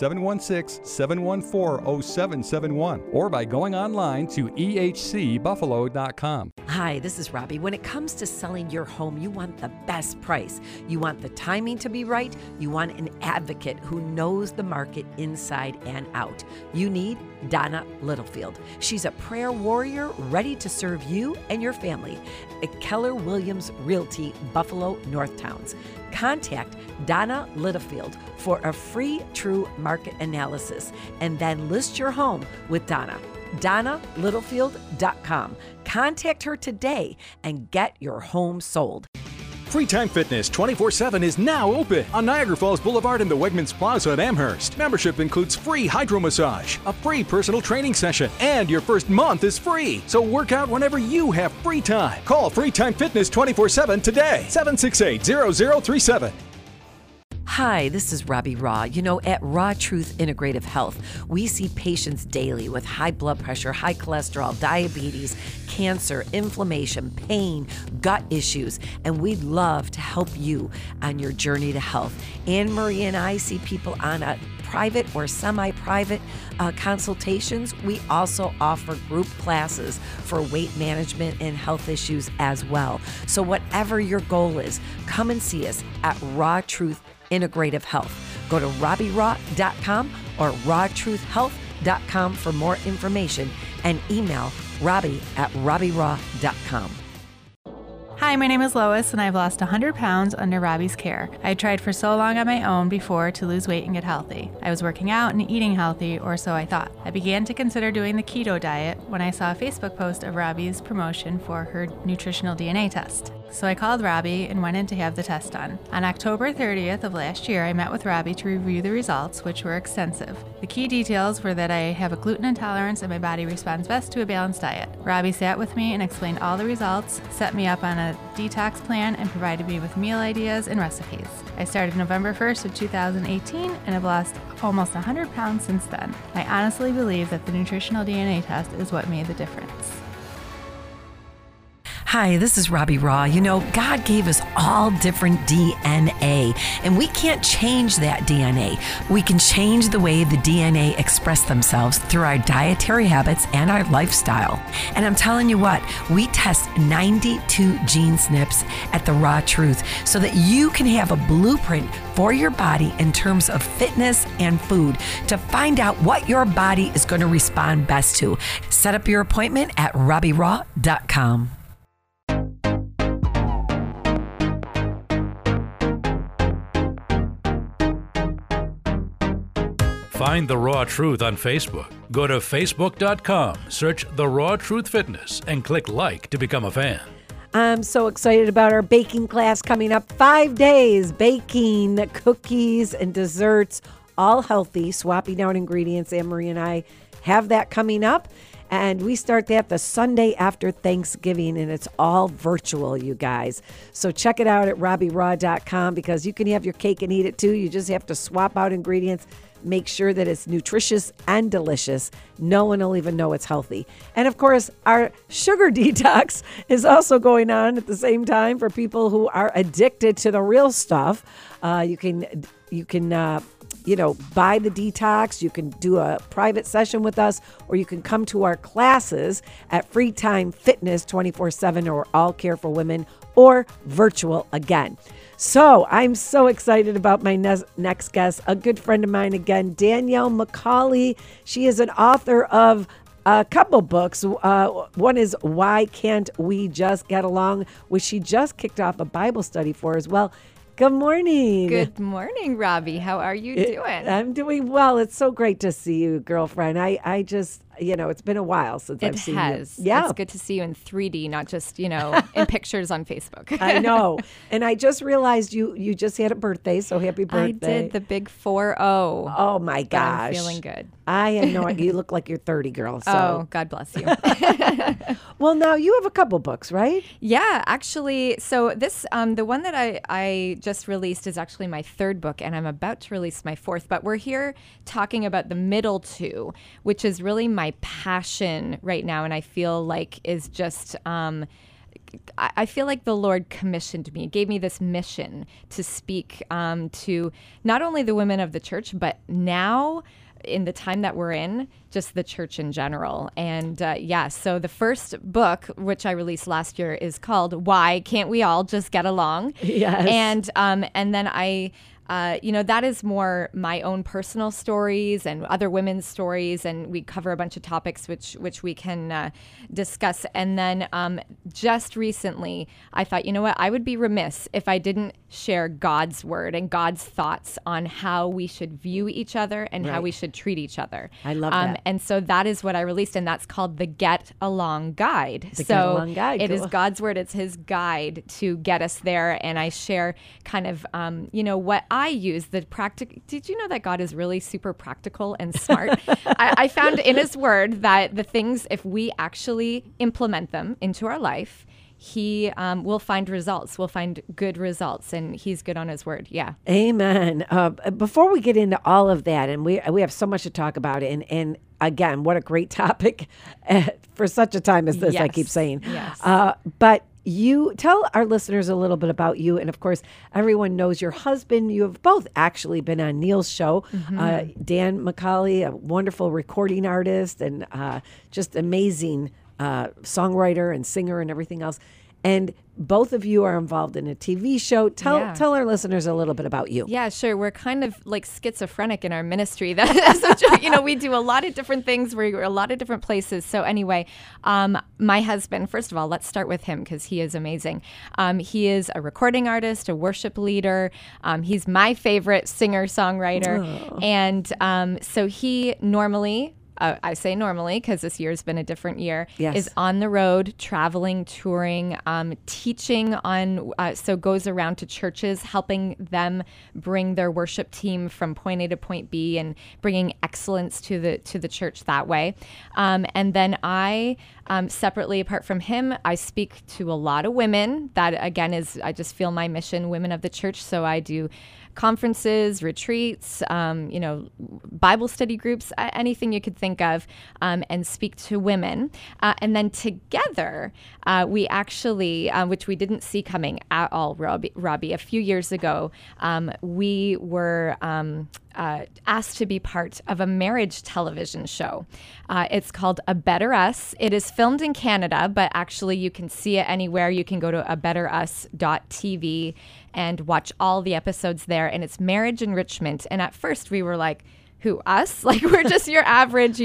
716-714-0771 or by going online to ehcbuffalo.com. Hi, this is Robbie. When it comes to selling your home, you want the best price. You want the timing to be right. You want an advocate who knows the market inside and out. You need Donna Littlefield. She's a prayer warrior ready to serve you and your family at Keller Williams Realty, Buffalo North Towns. Contact Donna Littlefield for a free true market analysis and then list your home with Donna. DonnaLittlefield.com. Contact her today and get your home sold. Free Time Fitness 24/7 is now open on Niagara Falls Boulevard in the Wegmans Plaza at Amherst. Membership includes free hydro massage, a free personal training session, and your first month is free. So work out whenever you have free time. Call Free Time Fitness 24/7 today, 768-0037. Hi, this is Robbie Raw. You know, at Raw Truth Integrative Health, we see patients daily with high blood pressure, high cholesterol, diabetes, cancer, inflammation, pain, gut issues, and we'd love to help you on your journey to health. Anne Marie and I see people on a private or semi-private consultations. We also offer group classes for weight management and health issues as well. So whatever your goal is, come and see us at Raw Truth Integrative Health. Go to RobbieRaw.com or RawTruthHealth.com for more information and email Robbie@RobbieRaw.com. Hi, my name is Lois, and I've lost 100 pounds under Robbie's care. I tried for so long on my own before to lose weight and get healthy. I was working out and eating healthy, or so I thought. I began to consider doing the keto diet when I saw a Facebook post of Robbie's promotion for her nutritional DNA test. So I called Robbie and went in to have the test done. On October 30th of last year, I met with Robbie to review the results, which were extensive. The key details were that I have a gluten intolerance and my body responds best to a balanced diet. Robbie sat with me and explained all the results, set me up on a detox plan, and provided me with meal ideas and recipes. I started November 1st of 2018 and have lost almost 100 pounds since then. I honestly believe that the nutritional DNA test is what made the difference. Hi, this is Robbie Raw. You know, God gave us all different DNA, and we can't change that DNA. We can change the way the DNA express themselves through our dietary habits and our lifestyle. And I'm telling you what, we test 92 gene SNPs at the Raw Truth so that you can have a blueprint for your body in terms of fitness and food to find out what your body is going to respond best to. Set up your appointment at RobbieRaw.com. Find The Raw Truth on Facebook. Go to Facebook.com, search The Raw Truth Fitness, and click like to become a fan. I'm so excited about our baking class coming up. 5 days baking cookies and desserts, all healthy, swapping out ingredients. Anne Marie and I have that coming up. And we start that the Sunday after Thanksgiving, and it's all virtual, you guys. So check it out at RobbieRaw.com because you can have your cake and eat it too. You just have to swap out ingredients. Make sure that it's nutritious and delicious. No one will even know it's healthy. And of course, our sugar detox is also going on at the same time for people who are addicted to the real stuff. You can buy the detox. You can do a private session with us, or you can come to our classes at Free Time Fitness 24/7 or All Care for Women, or virtual again. So I'm so excited about my next guest, a good friend of mine again, Danielle McCauley. She is an author of a couple books. One is Why Can't We Just Get Along, which she just kicked off a Bible study for as well. Good morning. Good morning, Robbie. How are you doing? I'm doing well. It's so great to see you, girlfriend. I just, it's been a while since I've seen you. It has. Yeah. It's good to see you in 3D, not just, in pictures on Facebook. I know. And I just realized you just had a birthday, so happy birthday. I did the big 4-0. Oh, my gosh. I'm feeling good. I had no idea. You look like you're 30, girl. So. Oh, God bless you. Well, now you have a couple books, right? Yeah, actually. So this, the one that I just released is actually my third book, and I'm about to release my fourth. But we're here talking about the middle two, which is really my passion right now, and I feel like is just... I feel like the Lord commissioned me, gave me this mission to speak to not only the women of the church, but now in the time that we're in, just the church in general. And so the first book, which I released last year, is called Why Can't We All Just Get Along? Yes. And then I... that is more my own personal stories and other women's stories, and we cover a bunch of topics which we can discuss. And then just recently, I thought, you know what, I would be remiss if I didn't share God's word and God's thoughts on how we should view each other and how we should treat each other. I love that. And so that is what I released, and that's called the Get Along Guide. The Get Along Guide. It is God's word. It's his guide to get us there. And I share kind of, what I use, the practical. Did you know that God is really super practical and smart? I found in his word that the things, if we actually implement them into our life, he will find results. We'll find good results, and he's good on his word. Yeah. Amen. Before we get into all of that, and we have so much to talk about, and again, what a great topic for such a time as this, I keep saying. Yes. But you tell our listeners a little bit about you. And of course, everyone knows your husband. You have both actually been on Neil's show. Dan McCauley, a wonderful recording artist and just amazing songwriter and singer and everything else. And both of you are involved in a TV show. Tell our listeners a little bit about you. Yeah, sure. We're kind of like schizophrenic in our ministry. So, we do a lot of different things. We're a lot of different places. So anyway, my husband, first of all, let's start with him because he is amazing. He is a recording artist, a worship leader. He's my favorite singer-songwriter. Oh. And so he normally... I say normally because this year's been a different year, is on the road, traveling, touring, teaching on, so goes around to churches, helping them bring their worship team from point A to point B and bringing excellence to the church that way. And then I, separately, apart from him, I speak to a lot of women. That, again, I just feel my mission, women of the church. So I do conferences, retreats, Bible study groups, anything you could think of, and speak to women. And then together, we actually, which we didn't see coming at all, Robbie, a few years ago, we were asked to be part of a marriage television show. It's called A Better Us. It is filmed in Canada, but actually you can see it anywhere. You can go to abetterus.tv and watch all the episodes there. And it's marriage enrichment. And at first we were like, who, us? Like, we're just your average,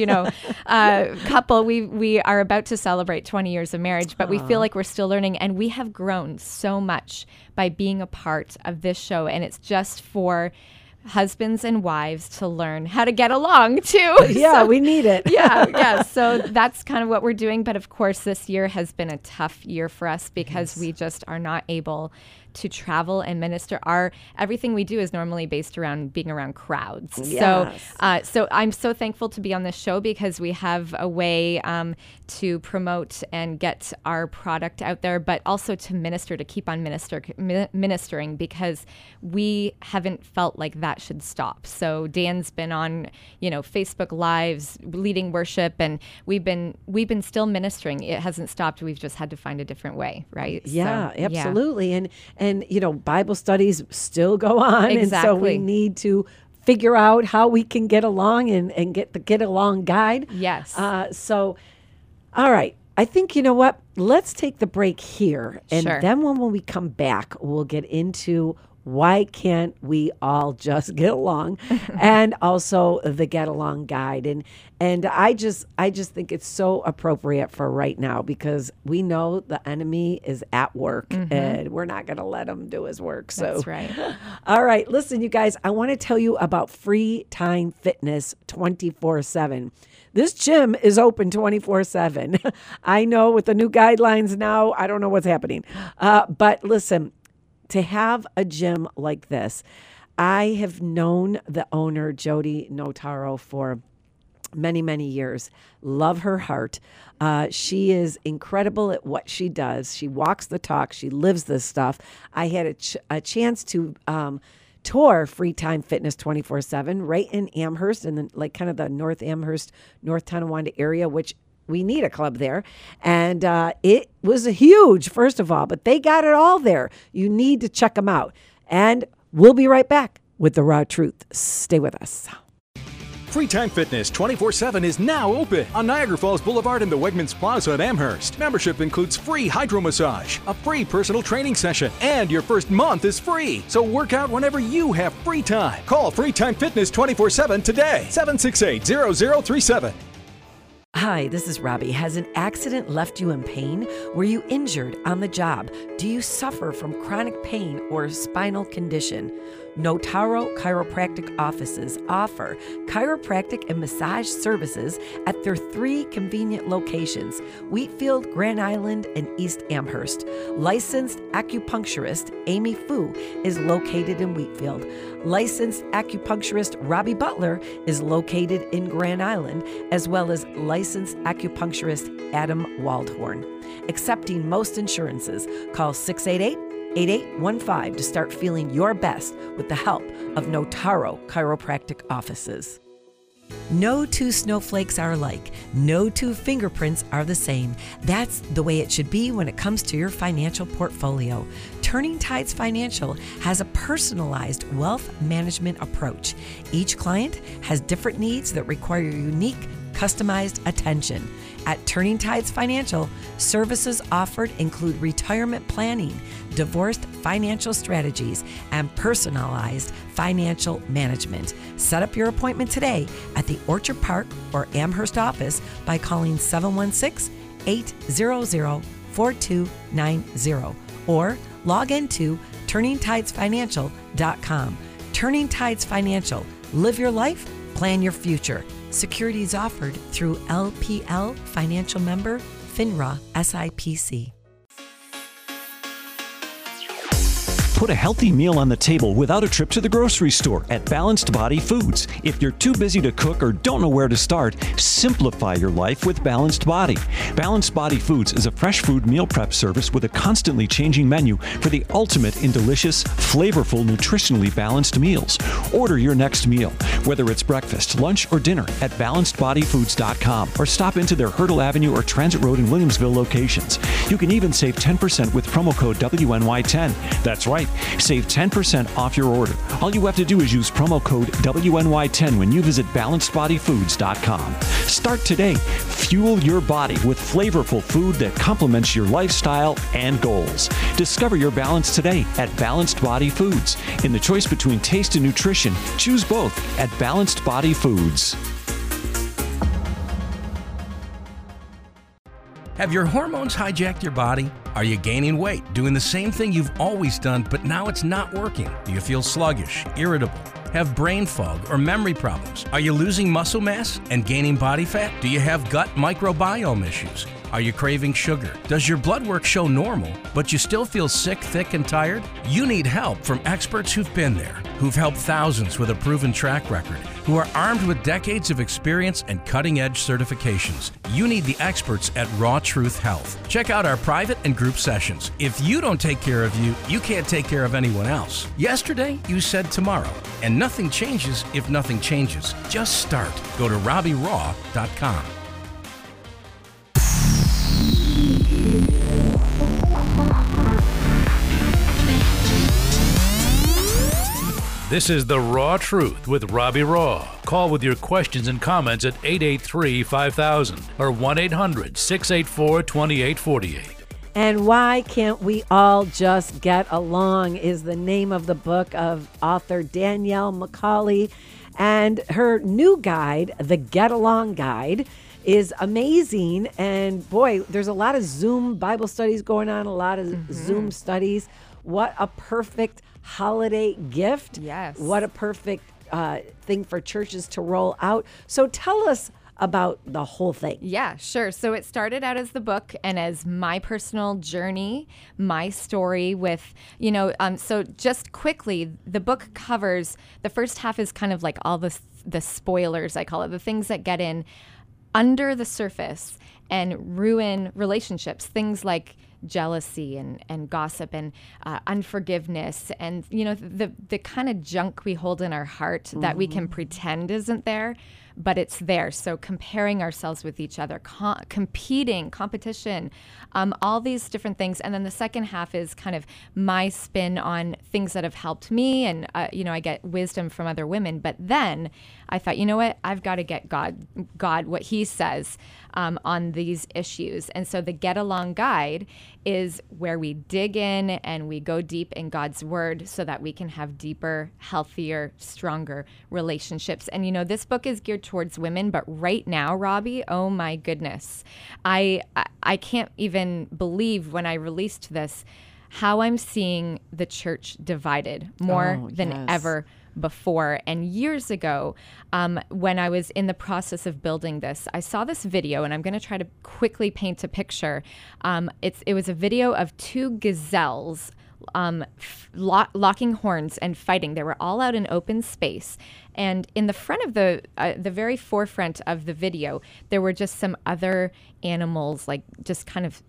couple. We are about to celebrate 20 years of marriage, but we feel like we're still learning. And we have grown so much by being a part of this show. And it's just for husbands and wives to learn how to get along too. Yeah, we need it. Yeah. So that's kind of what we're doing. But of course, this year has been a tough year for us because we just are not able to travel and minister. Everything we do is normally based around being around crowds. Yes. So I'm so thankful to be on this show because we have a way to promote and get our product out there, but also to minister, to keep on ministering because we haven't felt like that should stop. So Dan's been on, Facebook Lives, leading worship, and we've been still ministering. It hasn't stopped. We've just had to find a different way, right? Yeah, so, absolutely. Yeah. And Bible studies still go on. Exactly. And so we need to figure out how we can get along and get the Get Along guide. Yes. So, all right. I think, you know what? Let's take the break here. And then when we come back, we'll get into why can't we all just get along, and also the Get Along guide. And I just think it's so appropriate for right now because we know the enemy is at work and we're not going to let him do his work. So that's right. All right, listen, you guys, I want to tell you about Free Time Fitness 24/7. This gym is open 24/7. I know with the new guidelines now, I don't know what's happening. But listen, to have a gym like this, I have known the owner, Jody Notaro, for many, many years. Love her heart. She is incredible at what she does. She walks the talk. She lives this stuff. I had a chance to tour Free Time Fitness 24/7 right in Amherst, and like kind of the North Amherst, North Tonawanda area, which we need a club there. And it was huge, first of all, but they got it all there. You need to check them out. And we'll be right back with the raw truth. Stay with us. Free Time Fitness 24/7 is now open on Niagara Falls Boulevard in the Wegmans Plaza at Amherst. Membership includes free hydro massage, a free personal training session, and your first month is free. So work out whenever you have free time. Call Free Time Fitness 24/7 today, 768-0037. Hi, this is Robbie. Has an accident left you in pain? Were you injured on the job? Do you suffer from chronic pain or spinal condition? Notaro Chiropractic offices offer chiropractic and massage services at their 3 convenient locations, Wheatfield, Grand Island, and East Amherst. Licensed acupuncturist Amy Fu is located in Wheatfield. Licensed acupuncturist Robbie Butler is located in Grand Island, as well as licensed acupuncturist Adam Waldhorn. Accepting most insurances. Call 688-8815 to start feeling your best with the help of Notaro Chiropractic offices. No 2 snowflakes are alike. No 2 fingerprints are the same. That's the way it should be when it comes to your financial portfolio. Turning Tides Financial has a personalized wealth management approach. Each client has different needs that require unique, customized attention. At Turning Tides Financial, services offered include retirement planning, divorced financial strategies, and personalized financial management. Set up your appointment today at the Orchard Park or Amherst office by calling 716-800-4290 or log into turningtidesfinancial.com. Turning Tides Financial. Live your life, plan your future. Securities offered through LPL Financial Member, FINRA SIPC. Put a healthy meal on the table without a trip to the grocery store at Balanced Body Foods. If you're too busy to cook or don't know where to start, simplify your life with Balanced Body. Balanced Body Foods is a fresh food meal prep service with a constantly changing menu for the ultimate in delicious, flavorful, nutritionally balanced meals. Order your next meal, whether it's breakfast, lunch, or dinner, at balancedbodyfoods.com or stop into their Hurdle Avenue or Transit Road in Williamsville locations. You can even save 10% with promo code WNY10. That's right. Save 10% off your order. All you have to do is use promo code WNY10 when you visit balancedbodyfoods.com. Start today. Fuel your body with flavorful food that complements your lifestyle and goals. Discover your balance today at Balanced Body Foods. In the choice between taste and nutrition, choose both at Balanced Body Foods. Have your hormones hijacked your body? Are you gaining weight, doing the same thing you've always done, but now it's not working? Do you feel sluggish, irritable, have brain fog or memory problems? Are you losing muscle mass and gaining body fat? Do you have gut microbiome issues? Are you craving sugar? Does your blood work show normal, but you still feel sick, thick, and tired? You need help from experts who've been there, who've helped thousands with a proven track record, who are armed with decades of experience and cutting-edge certifications. You need the experts at Raw Truth Health. Check out our private and group sessions. If you don't take care of you, you can't take care of anyone else. Yesterday, you said tomorrow, and nothing changes if nothing changes. Just start. Go to RobbieRaw.com. This is The Raw Truth with Robbie Raw. Call with your questions and comments at 883-5000 or 1-800-684-2848. And Why Can't We All Just Get Along is the name of the book of author Danielle McCauley. And her new guide, the Get Along Guide, is amazing. And boy, there's a lot of Zoom Bible studies going on, a lot of Zoom studies. What a perfect holiday gift. Yes. What a perfect thing for churches to roll out. So tell us about the whole thing. Yeah, sure. So it started out as the book and as my personal journey, my story with, so just quickly, the book covers, the first half is kind of like all the spoilers, I call it, the things that get in under the surface and ruin relationships, things like jealousy and gossip and unforgiveness and, the kind of junk we hold in our heart that we can pretend isn't there, but it's there. So comparing ourselves with each other, competition, all these different things. And then the second half is kind of my spin on things that have helped me. And, I get wisdom from other women. But then I thought, you know what? I've got to get God, what he says on these issues. And so the Get Along Guide is where we dig in and we go deep in God's word so that we can have deeper, healthier, stronger relationships. And, this book is geared towards women, but right now, Robbie, oh my goodness, I can't even believe when I released this how I'm seeing the church divided more than ever before. And years ago, when I was in the process of building this, I saw this video, and I'm going to try to quickly paint a picture. It was a video of two gazelles locking horns and fighting. They were all out in open space. And in the front of the very forefront of the video, there were just some other animals, like just kind of,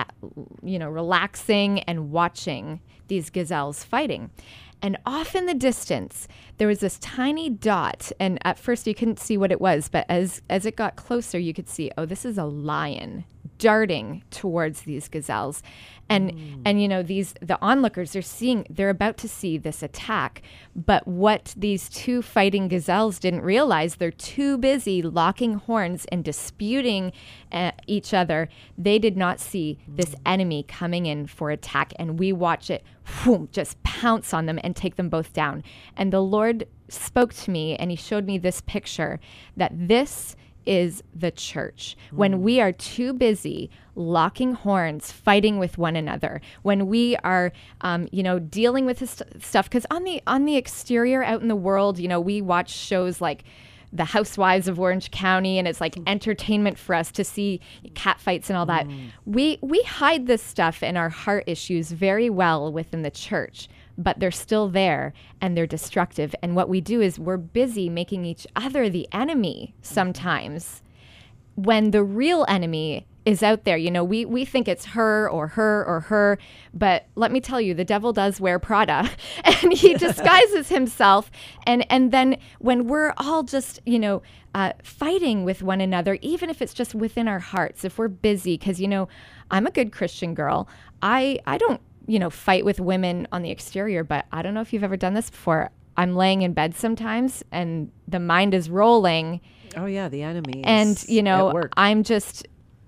relaxing and watching these gazelles fighting. And off in the distance, there was this tiny dot. And at first you couldn't see what it was, but as it got closer, you could see, oh, this is a lion darting towards these gazelles. And the onlookers they're about to see this attack. But what these two fighting gazelles didn't realize, they're too busy locking horns and disputing each other. They did not see this enemy coming in for attack. And we watch it just pounce on them and take them both down. And the Lord spoke to me, and he showed me this picture, that this is the church. When we are too busy locking horns, fighting with one another, when we are, dealing with this stuff, because on the exterior out in the world, we watch shows like The Housewives of Orange County, and it's like entertainment for us to see cat fights and all that. We hide this stuff and our heart issues very well within the church, but they're still there and they're destructive. And what we do is we're busy making each other the enemy sometimes, when the real enemy is out there. We think it's her or her or her, but let me tell you, the devil does wear Prada, and he disguises himself. And then when we're all just, fighting with one another, even if it's just within our hearts, if we're busy, because, I'm a good Christian girl. I don't, fight with women on the exterior, but I don't know if you've ever done this before. I'm laying in bed sometimes and the mind is rolling. Oh yeah, the enemy. And, I'm just,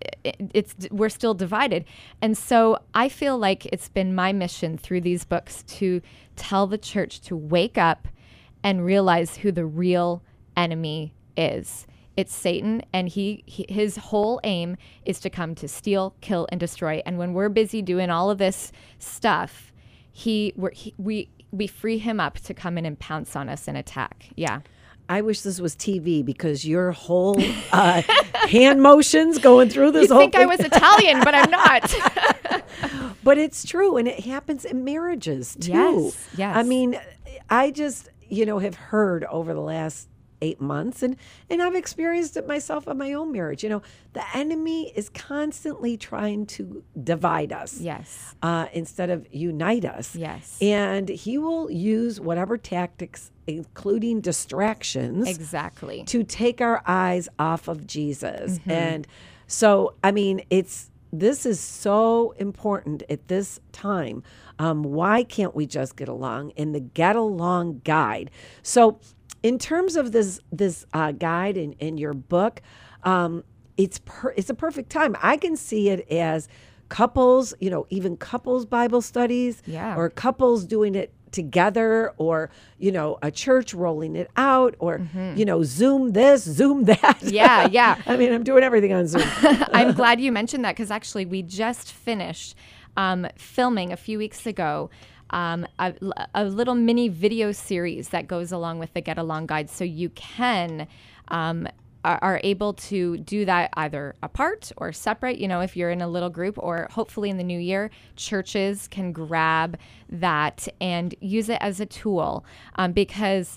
we're still divided. And so I feel like it's been my mission through these books to tell the church to wake up and realize who the real enemy is. It's Satan, and his whole aim is to come to steal, kill, and destroy. And when we're busy doing all of this stuff, we free him up to come in and pounce on us and attack. Yeah. I wish this was TV, because your whole hand motions going through this You'd whole think thing. I was Italian, but I'm not. But it's true, and it happens in marriages too. Yes. I mean, I just, have heard over the last 8 months, and I've experienced it myself in my own marriage. The enemy is constantly trying to divide us. Yes. Instead of unite us. Yes. And he will use whatever tactics, including distractions. Exactly. To take our eyes off of Jesus. And so, this is so important at this time. Why can't we just get along? In the Get Along Guide. So in terms of this guide in your book, it's a perfect time. I can see it as couples, even couples Bible studies, or couples doing it together, or a church rolling it out, or Zoom this, Zoom that. Yeah. I'm doing everything on Zoom. I'm glad you mentioned that, because actually we just finished filming a few weeks ago a little mini video series that goes along with the Get Along Guide, so you can are able to do that either apart or separate, if you're in a little group, or hopefully in the new year, churches can grab that and use it as a tool, because,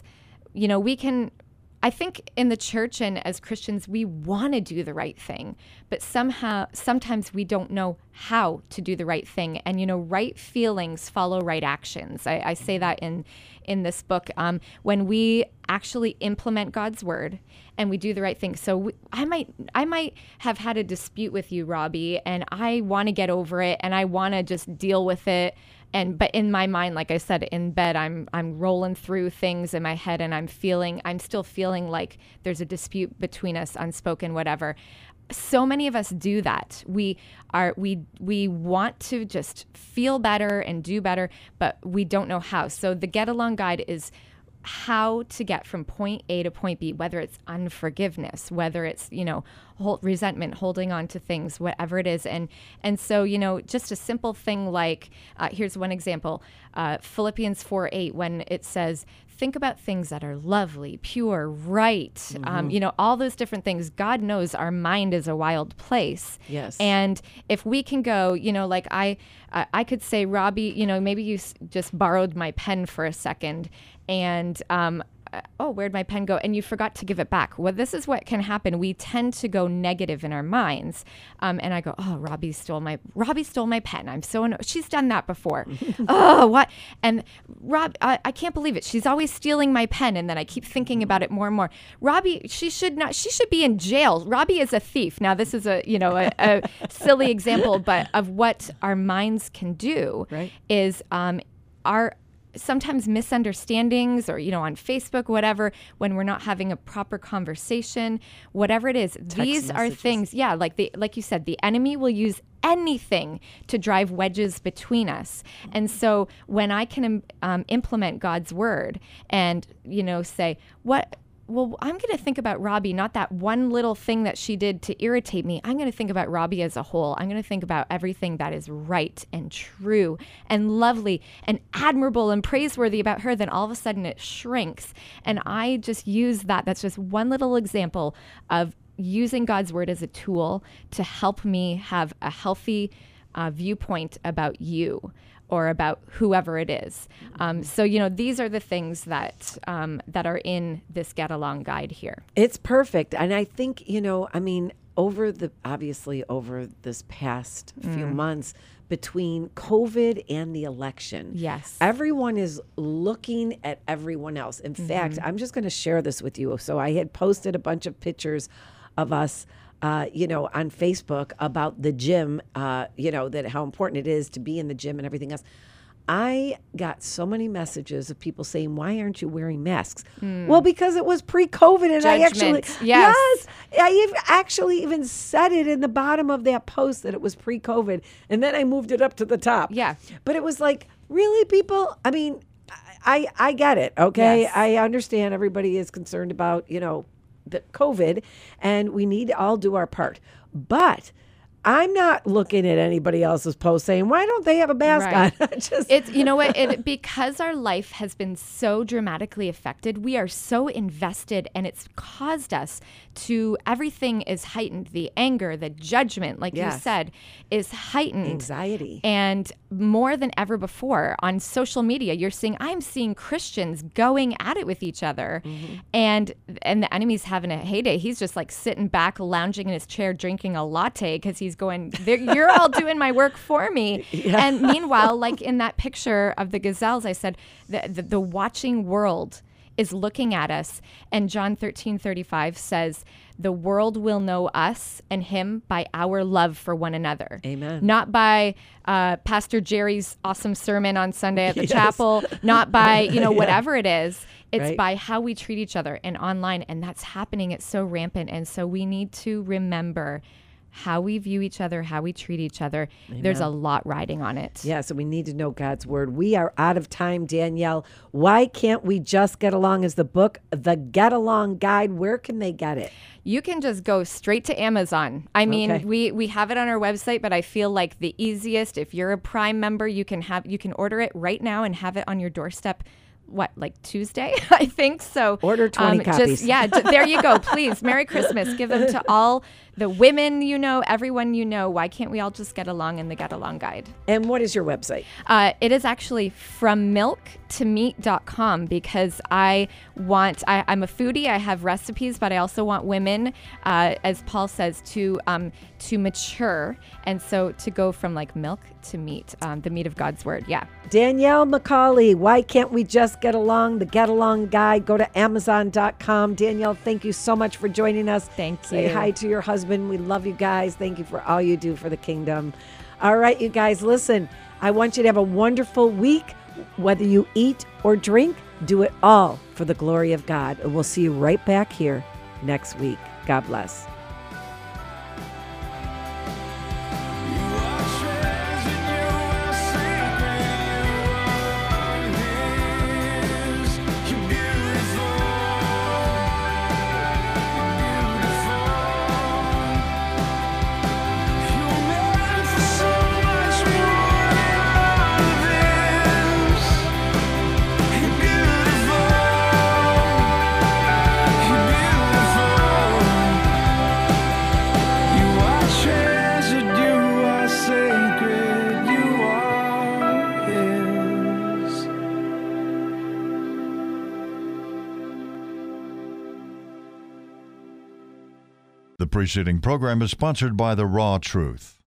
I think in the church and as Christians, we want to do the right thing, but sometimes we don't know how to do the right thing. And, right feelings follow right actions. I say that in this book, when we actually implement God's word and we do the right thing. So I might have had a dispute with you, Robbie, and I want to get over it and I want to just deal with it. But in my mind, like I said, in bed, I'm rolling through things in my head, and I'm still feeling like there's a dispute between us, unspoken, whatever. So many of us do that. We want to just feel better and do better, but we don't know how. So the Get Along Guide is how to get from point A to point B, whether it's unforgiveness, whether it's, resentment, holding on to things, whatever it is. And so, just a simple thing like, here's one example, Philippians 4:8, when it says, think about things that are lovely, pure, right, all those different things. God knows our mind is a wild place. Yes. And if we can go, like I could say, Robbie, maybe you just borrowed my pen for a second, and where'd my pen go? And you forgot to give it back. Well, this is what can happen. We tend to go negative in our minds. And I go, oh, Robbie stole my pen. I'm so annoyed. She's done that before. Oh, what? And Rob, I can't believe it. She's always stealing my pen. And then I keep thinking about it more and more. Robbie, she should be in jail. Robbie is a thief. Now, this is a silly example, but of what our minds can do is our sometimes misunderstandings, or on Facebook, whatever, when we're not having a proper conversation, whatever it is, these are things, like you said, the enemy will use anything to drive wedges between us. And so when I can implement God's word and say, well, I'm going to think about Robbie, not that one little thing that she did to irritate me. I'm going to think about Robbie as a whole. I'm going to think about everything that is right and true and lovely and admirable and praiseworthy about her. Then all of a sudden it shrinks. And I just use that. That's just one little example of using God's word as a tool to help me have a healthy viewpoint about you, or about whoever it is. So, these are the things that are in this Get Along guide here. It's perfect. And I think, over this past few months, between COVID and the election, yes, everyone is looking at everyone else. In fact, I'm just going to share this with you. So I had posted a bunch of pictures of us on Facebook about the gym, that how important it is to be in the gym and everything else. I got so many messages of people saying, why aren't you wearing masks? Well, because it was pre-COVID. And I actually even said it in the bottom of that post that it was pre-COVID. And then I moved it up to the top. Yeah. But it was like, really, people? I mean, I get it. Okay. Yes. I understand everybody is concerned about, the COVID, and we need to all do our part. But I'm not looking at anybody else's post saying, why don't they have a mask on? It's, because our life has been so dramatically affected, we are so invested, and it's caused us to, everything is heightened. The anger, the judgment, like you said, is heightened. Anxiety. And more than ever before on social media, I'm seeing Christians going at it with each other, and the enemy's having a heyday. He's just like sitting back, lounging in his chair, drinking a latte because he's going, you're all doing my work for me. Yeah. And meanwhile, like in that picture of the gazelles, I said, the watching world is looking at us. And John 13:35 says, the world will know us and him by our love for one another. Amen. Not by Pastor Jerry's awesome sermon on Sunday at the chapel, not by, whatever it is. It's by how we treat each other and online. And that's happening. It's so rampant. And so we need to remember how we view each other, how we treat each other. Amen. There's a lot riding on it. Yeah, so we need to know God's word. We are out of time, Danielle. Why Can't We Just Get Along is the book, The Get Along Guide. Where can they get it? You can just go straight to Amazon. I mean, we have it on our website, but I feel like the easiest, if you're a Prime member, you can order it right now and have it on your doorstep. Like Tuesday, I think. So order 20 copies. There you go. Please. Merry Christmas. Give them to all the women everyone Why can't we all just get along in the Get Along Guide? And what is your website? It is actually FromMilkToMeat.com, because I'm a foodie. I have recipes, but I also want women, as Paul says, to mature. And so to go from like milk to meat, the meat of God's word. Yeah. Danielle McCauley, Why Can't We Just Get Along? The Get Along Guide. Go to Amazon.com. Danielle, thank you so much for joining us. Thank you. Say hi to your husband. We love you guys. Thank you for all you do for the kingdom. All right, you guys, listen, I want you to have a wonderful week. Whether you eat or drink, do it all for the glory of God. And we'll see you right back here next week. God bless. You preceding program is sponsored by The Raw Truth.